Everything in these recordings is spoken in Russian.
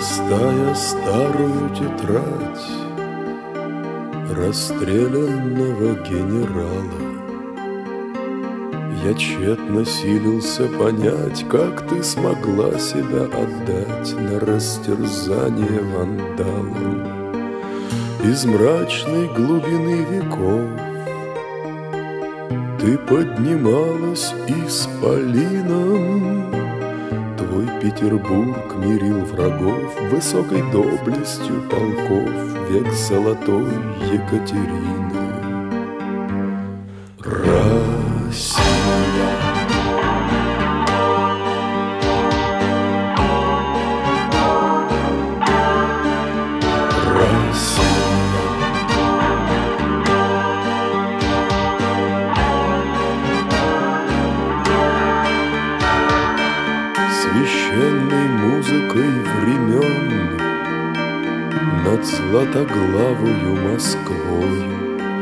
Листая старую тетрадь расстрелянного генерала, я тщетно силился понять, как ты смогла себя отдать на растерзание вандалам. Из мрачной глубины веков ты поднималась исполином. Твой Петербург мирил врагов высокой доблестью полков век золотой Екатерины. Россия, священной музыкой времен над златоглавою Москвою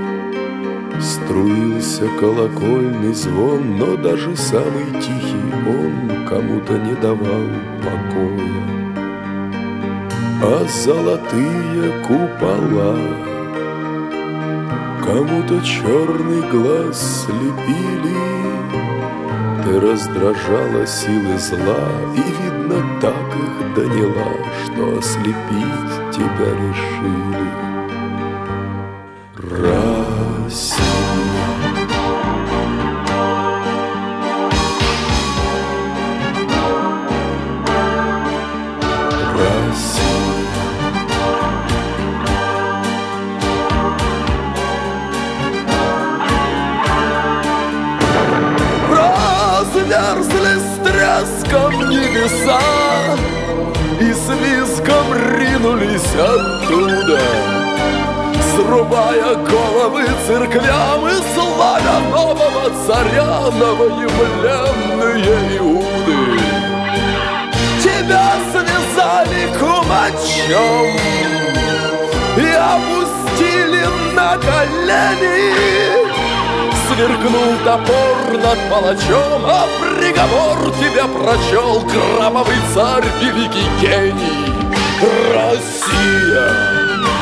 струился колокольный звон, но даже самый тихий он кому-то не давал покоя. А золотые купола кому-то черный глаз слепили. Ты раздражала силы зла, и, видно, так их доняла, что ослепить тебя решили. Россия, разверзли с треском небеса и с визгом ринулись оттуда, срубая головы церквям и славя нового царя, новоявленные Иуды. Тебя связали кумачом и опустили на колени. Сверкнул топор над палачом, а приговор тебе прочел кровавый царь, великий гений. Россия!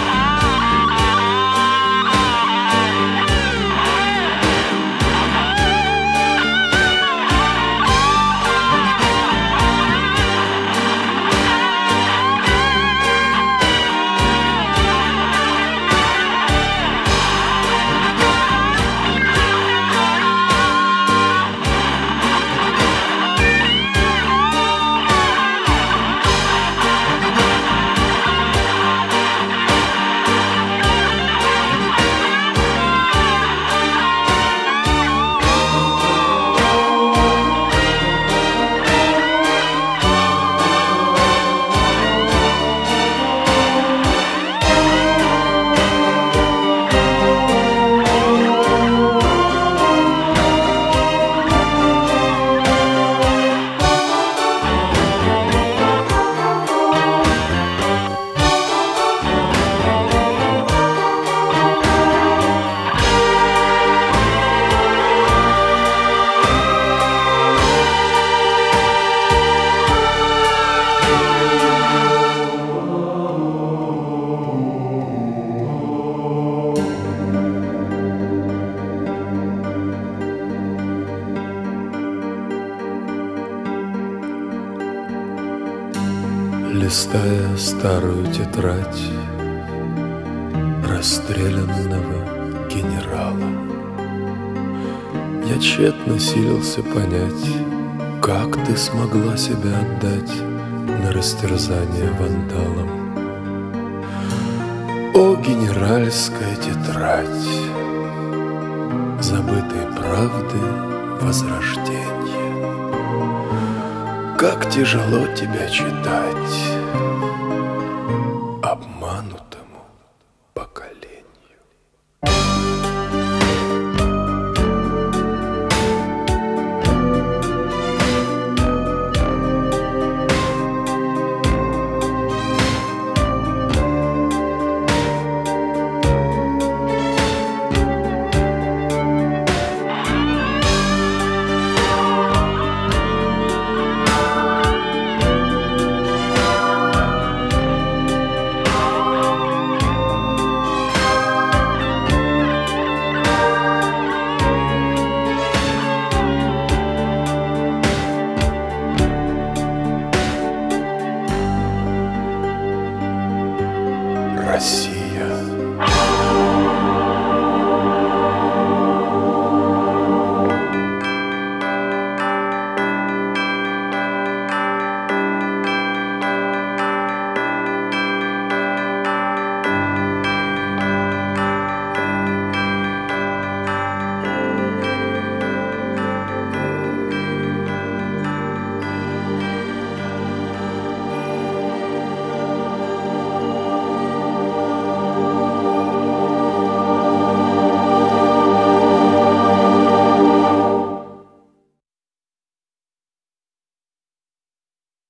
Листая старую тетрадь расстрелянного генерала, я тщетно силился понять, как ты смогла себя отдать на растерзание вандалам. О, генеральская тетрадь забытой правды возрождения! Как тяжело тебя читать, обманут